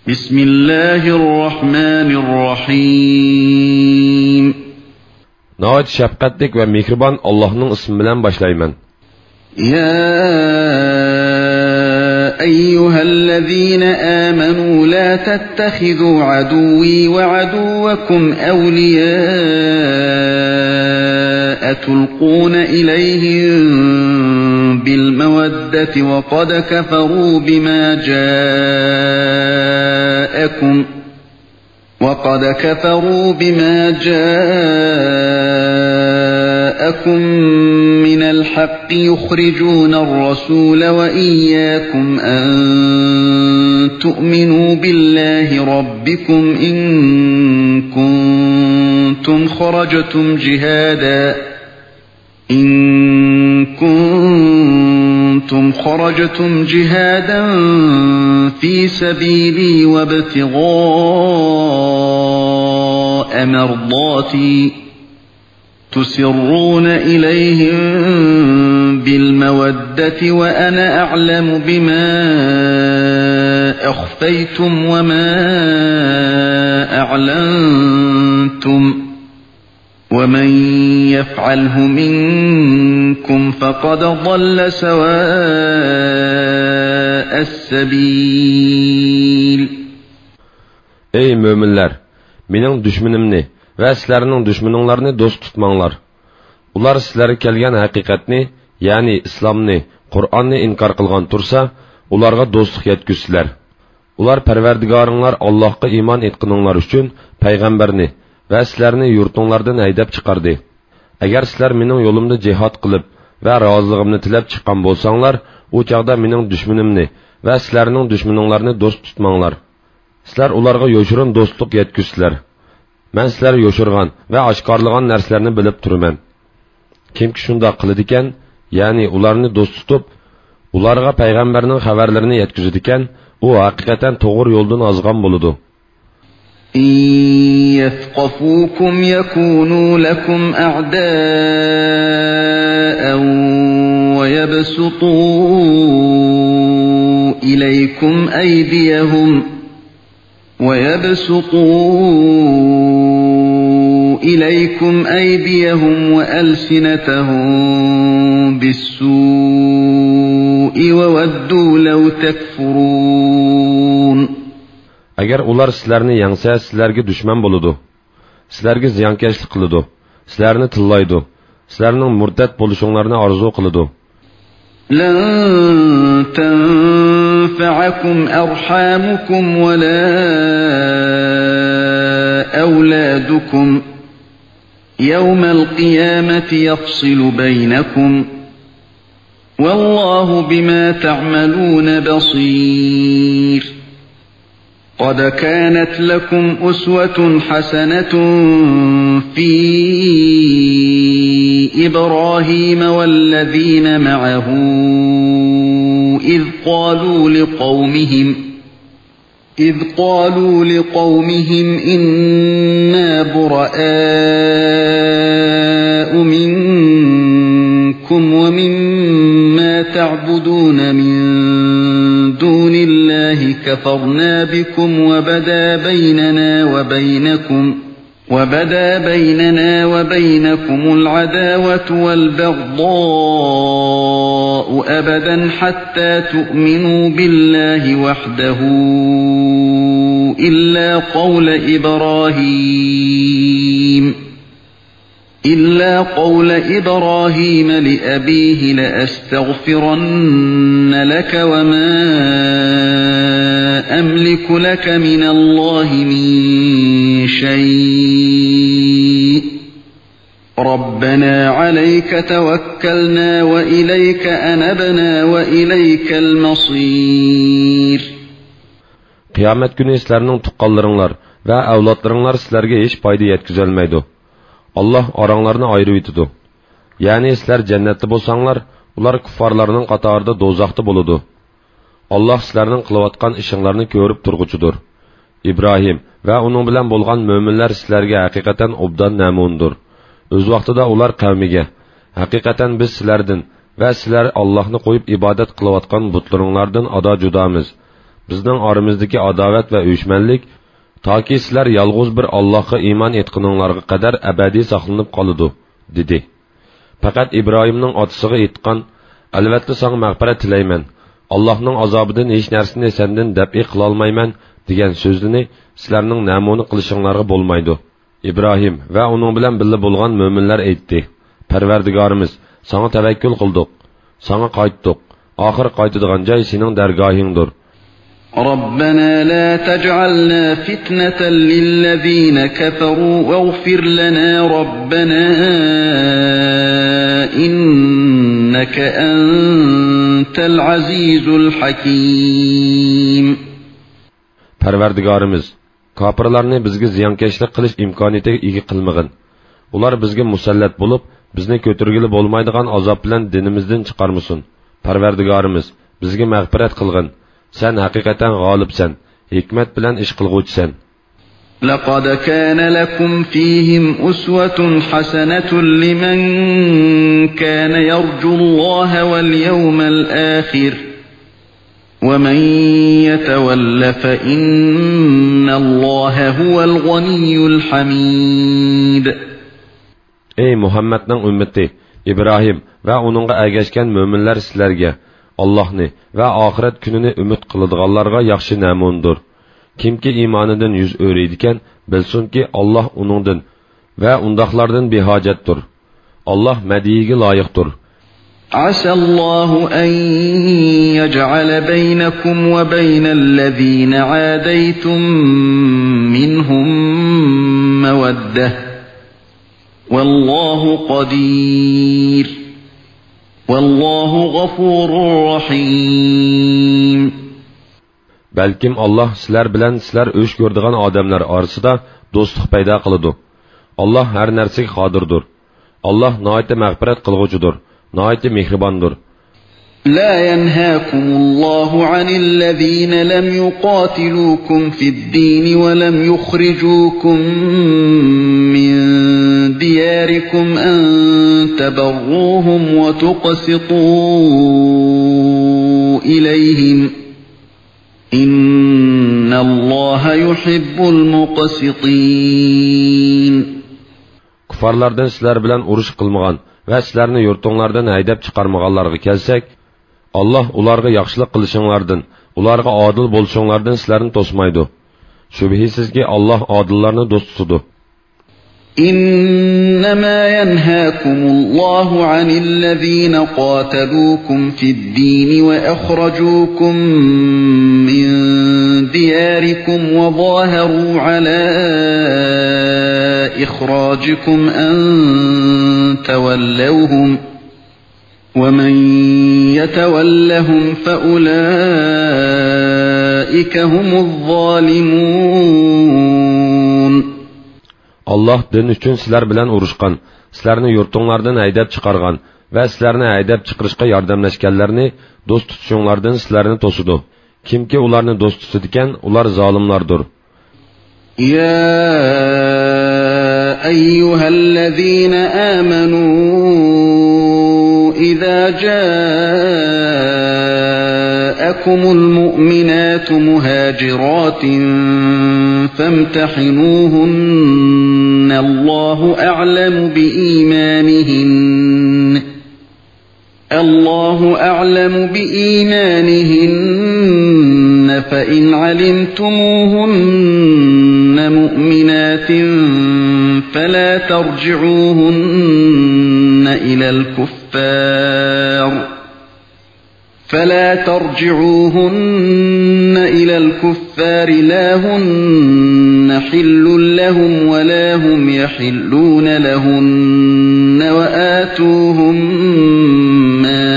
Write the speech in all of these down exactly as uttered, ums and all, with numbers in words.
Bismillahirrahmanirrahim. Nəhayət şəfqətlik və mehriban Allah'ın ismi bilan başlayman. Ya eyyuhellezîne âmenû lâ tettehidû adûvî ve adûvekum evliyâe tulqûne ileyhim bil meveddeti ve kad keferû bimâ câekum وَقَدْ كَفَرُوا بِمَا جَاءَكُمْ مِنَ الْحَقِّ يُخْرِجُونَ الرَّسُولَ وَإِيَّاكُمْ أَن تُؤْمِنُوا بِاللَّهِ رَبِّكُمْ إِن كُنتُمْ خَرَجْتُمْ جِهَادًا إِن كُنتُمْ خَرَجْتُمْ جِهَادًا في سبيلي وابتغاء مرضاتي تسرون إليهم بالمودة وأنا أعلم بما أخفيتم وما أعلنتم ومن يفعله منكم فقد ضل سواء السبيل. Ey müminler! Mening düşmanimni va sizlarning düşmaninglarni do'st tutmanglar. Ular sizlarga kelgan haqiqatni, ya'ni islomni, Qur'onni inkor qilgan tursa, ularga do'stlik yetkizsizlar. Ular Parvardigoringlar Allohga iymon etqininglar uchun payg'ambarni va sizlarni yurtinglardan haydab chiqardi. Agar sizlar mening yo'limda jihad qilib va roziligimni tilab chiqqan bo'lsanglar, u chaqda mening düşmanimni va sizlarning düşmaninglarni do'st tutmanglar. Sizlar ularga yo'shirin do'stlik yetkizsizlar. Men sizlar yo'shirgan va oshkorlagan narsalarni bilib turaman. Kimki shunda qiladi ekan, ya'ni ularni do'st tutib, ularga payg'ambarning xabarlarini yetkazadi ekan, u haqiqatan to'g'ri yo'ldan ozgan bo'ladi. إن يثقفوكم يكونوا لكم أعداء ويبسطوا إليكم أيديهم ويبسطوا إليكم أيديهم وألسنتهم بالسوء وودوا لو تكفرون. Agar ular sizlarni yangsa, sizlarga dushman bo'ladi. Sizlarga ziyonkashlik qiladi. Sizlarni tillaydi. Sizlarning murtad bo'lishinglarni orzu qiladi. Lan tanfa'akum arhamukum wa la awladukum yawmal qiyamati yafsilu baynakum wallahu bima ta'maluna basir. قد كانت لكم أسوة حسنة في إبراهيم والذين معه إذ قالوا لقومهم إذ قالوا لقومهم إنا براء منكم ومما تعبدون من دون الله كفرنا بكم وبدا بيننا وبينكم وبدا بيننا وبينكم العداوة والبغضاء أبدا حتى تؤمنوا بالله وحده إلا قول إبراهيم إلا قول إبراهيم لأبيه لأستغفرن لك وما أملك لك من الله من شيء ربنا عليك توكلنا وإليك أنبنا وإليك المصير. Kıyamet günü sizlerinin tuqqanlarınlar ve avlatlarınlar sizlerge hiç payda yetkizilmeydi. Allah aranlarını ayrı itidu. Yani sizler cennette bolsanglar, ular kuffarlarının qatarida dozaqda boludu. Allah sizlerinin qılıvatqan işinlarını görüp turguçudur. İbrahim ve onun bilen bolgan müminler sizlerge hakikaten obdan namundur. Öz vaqtida ular qavmiga, hakikaten biz sizlerden ve sizler Allah'ını koyup ibadet qılıvatqan butlarınlardan ada judamiz. bizning oramizdagi adovat va uyushmanlik toki sizlar yolg'iz bir Allohga iymon etguninglarga qadar abadiy saqlanib qoladi, dedi. Faqat Ibrohimning otasiga aytgan, albatta senga mag'firat tilayman. Allohning azobidan hech narsani sendan dabi qila olmayman degan so'zini sizlarning namuna qilishinglarga bo'lmaydi. İbrahim va uning bilan birga bo'lgan mo'minlar aytdi: Parvardigorimiz, senga tavakkul qildik, senga qaytdik. Oxir qaytadigan joy sening dargohingdir. ربنا لا تجعلنا فتنة للذين كفروا واغفر لنا ربنا إنك أنت العزيز الحكيم. Parvardigorimiz, kafirlarni bizga ziyonkashlik qilish imkoniyatiga ega qilmag'in. Ular bizga musallat bo'lib, bizni ko'targili bo'lmaydigan azob bilan dinimizdan chiqarmasin. Parvardigorimiz, bizga mag'firat qilgin. Sen haqiqatan g'olibsan, hikmat bilan ish qilguvchisan. لقد كان لكم فيهم أسوة حسنة لمن كان يرجو الله واليوم الآخر ومن يتول فإن الله هو الغني الحميد. Ey Muhammadning ummati, İbrahim va uningga ergashgan mo'minlar sizlarga Allohni va oxirat kunini umid qiladiganlarga yaxshi namundir. Kimki iymonidan yuz o'raydigan, bilsinki Alloh uningdan va undaqlardan behojatdir. Alloh madiyiga loyiqdir. عسى الله أن يجعل بينكم وبين الذين عاديتم منهم مودة والله قدير والله غفور رحيم. Balkim Allah sizlar bilan sizlar o'sh ko'rdigan odamlar orasida do'stlik paydo qiladi. Allah har narsaga qodirdir. Allah nihoyat mag'firat qilguvchidir, nihoyat mehribondir. لا ينهاكم الله عن الذين لم يقاتلوكم في الدين ولم يخرجوكم من دياركم أن تبروهم وتقسطوا إليهم إن الله يحب المقسطين. Kufarlardan sizlar bilan urush qilmagan va sizlarni yurtinglardan haydab chiqarmaganlarga kelsak, Allah ularga yaxshilik qilishinglardan, ularga adil bo'lishinglardan sizlarni to'smaydi. Shubhisizki Allah adillarni do'st tutadi. إنما ينهاكم الله عن الذين قاتلوكم في الدين وأخرجوكم من دياركم وظاهروا على إخراجكم أن تولوهم ومن يتولهم فأولئك هم الظالمون. Allah din uchun sizlar bilan urushgan, sizlarni yurtinglardan haydab chiqargan va sizlarni haydab chiqarishga yordamlashganlarni do'st tutishinglardan sizlarni to'sidi. Kimki ularni do'st tutadigan, ular zolimlardir. Ya ayyuhallazina amanu idza ja'akumul mu'minatu muhajiratin famtahinuhunna Allahu a'lamu biimanihinna Allahu a'lamu biimanihinna fa in 'alimtumuhunna mu'minatin fala tarji'uhunna ila al-kuffar فلا ترجعوهن إلى الكفار لا هن حل لهم ولا هم يحلون لهن وآتوهم ما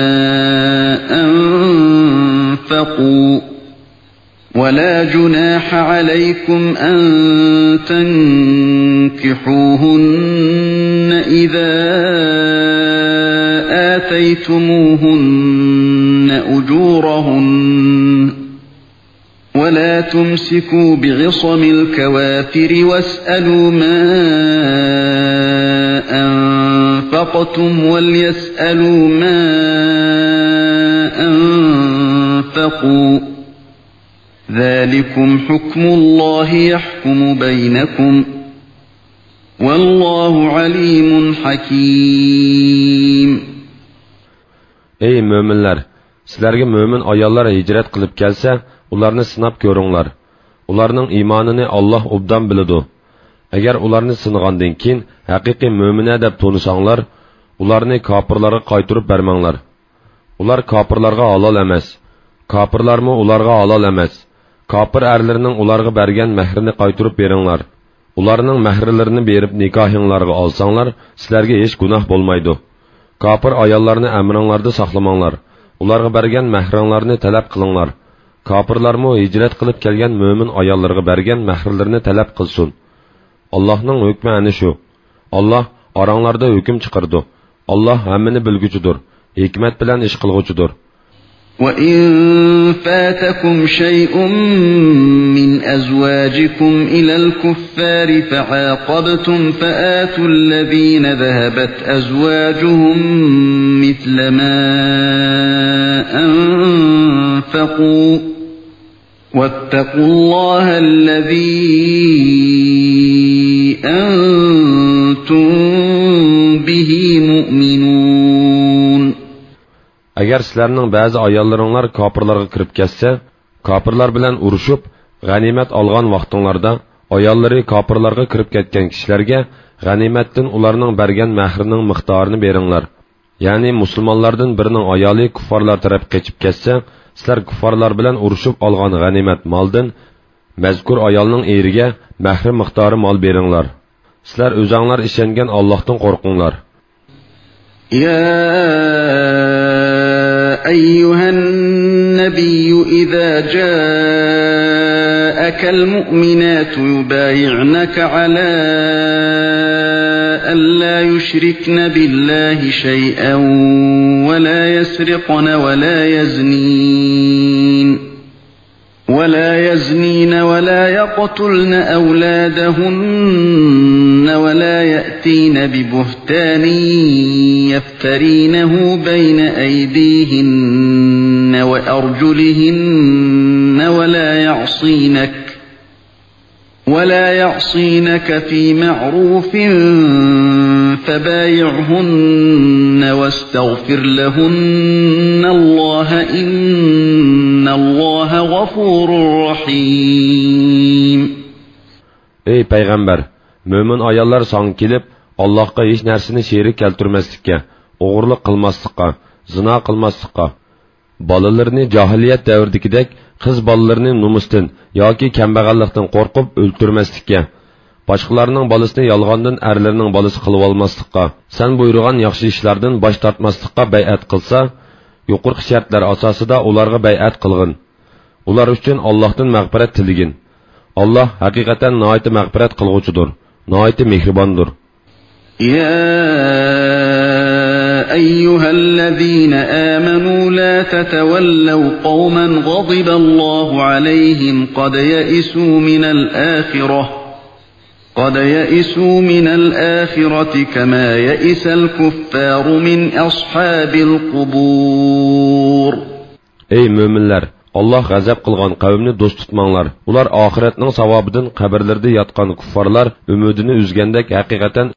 أنفقوا ولا جناح عليكم أن تنكحوهن إذا آتيتموهن أجورهن ولا تمسكوا بعصم الكوافر واسألوا ما أنفقتم وليسألوا ما أنفقوا ذلكم حكم الله يحكم بينكم والله عليم حكيم. Ey müminler! Sizlerge mümin ayallar hicret kılıp gelse, ularını sınap görünler. Ularının imanını Allah obdan bilidu. Eğer ularını sınıgandın kin, hakiki mümine dep tonuşanlar, ularını kapırlara kaytırıp vermenler. Ular kapırlarga halal emez. Kapırlar mı ularga halal emez. Kapır erlerinin ularga bergen mehrini kaytırıp verinler. Ularının mehrilerini berip nikahınlarga alsanlar, sizlerge hiç günah bolmaydı. Kapır ayallarını emrinlarda saklamanlar. Ularga bergen mehrinlarını talep kılınlar. Kapırlar mı hicret kılıp kelgen mümin ayallarga bergen mehrilerini talep kılsın. Allah'ın hükmü ani şu. Allah aranlarda hüküm çıkardı. Allah hemmini bilgücüdür. Hikmet bilen iş kılgıcıdır. وَإِنْ فَاتَكُمْ شَيْءٌ مِّنْ أَزْوَاجِكُمْ إِلَى الْكُفَّارِ فَعَاقَبْتُمْ فَآتُوا الَّذِينَ ذَهَبَتْ أَزْوَاجُهُمْ مِثْلَ مَا أَنفَقُوا وَاتَّقُوا اللَّهَ الَّذِي أَنْتُمْ بِهِ مُؤْمِنُونَ. Agar sizlarning ba'zi ayollaringlar kofirlarga kirib ketsa, kofirlar bilan urushib, g'animat olgan vaqtinglarda ayollari kofirlarga kirib ketgan kishilarga g'animatdan ularning bergan mahrining miqdorini beringlar. Ya'ni musulmonlardan birining ayoli kuffarlar taraf qochib ketsa, sizlar kuffarlar bilan urushib olgan g'animat moldan mazkur ayolning eriga mahri miqdori mol beringlar. Sizlar o'zinglar ishongan Allohdan qo'rqinglar. Ya أيها النبي إذا جاءك المؤمنات يبايعنك على ألا يشركن بالله شيئا ولا يسرقن ولا يزنين ولا يزنين ولا يقتلن أولادهن ولا يأتين ببهتان يفترينه بين أيديهن وأرجلهن ولا يعصينك ولا يعصينك في معروف فبايعهن واستغفر لهن الله إن الله غفور رحيم. Ey Peygamber! Mümin ayallar sana kelip, Allah'a hiç nersini şerik keltirmeslikka, oğurluk kılmaslıkka, zina kılmaslıkka, balalarını cahiliyet devrdikidek, kız balalarını numustan, yoki kambag'allikdan qo'rqib o'ltirmaslikka, boshqalarning bolasini yolg'ondan erlarning bolasi qilib olmaslikka, sen buyurgan yaxshi ishlardan bosh tortmaslikka bay'at qilsa, yuqorqi shartlar asosida ularga bay'at qilgin. Ular uchun Allohdan mag'firat tiligin. Allah haqiqatan nihoyat mag'firat qilguvchidir, nihoyat mehribondir. Ya أيها الذين آمنوا لا تتولوا قوما غضب الله عليهم قد يئسوا من الآخرة قد يئسوا من الآخرة كما يئس الكفار من أصحاب القبور. Ey müminler! Allah g'azab qilgan qavmni do'st tutmanglar. Ular oxiratning savobidan qabrlarda yotgan kuffarlar umidini uzgandek haqiqatan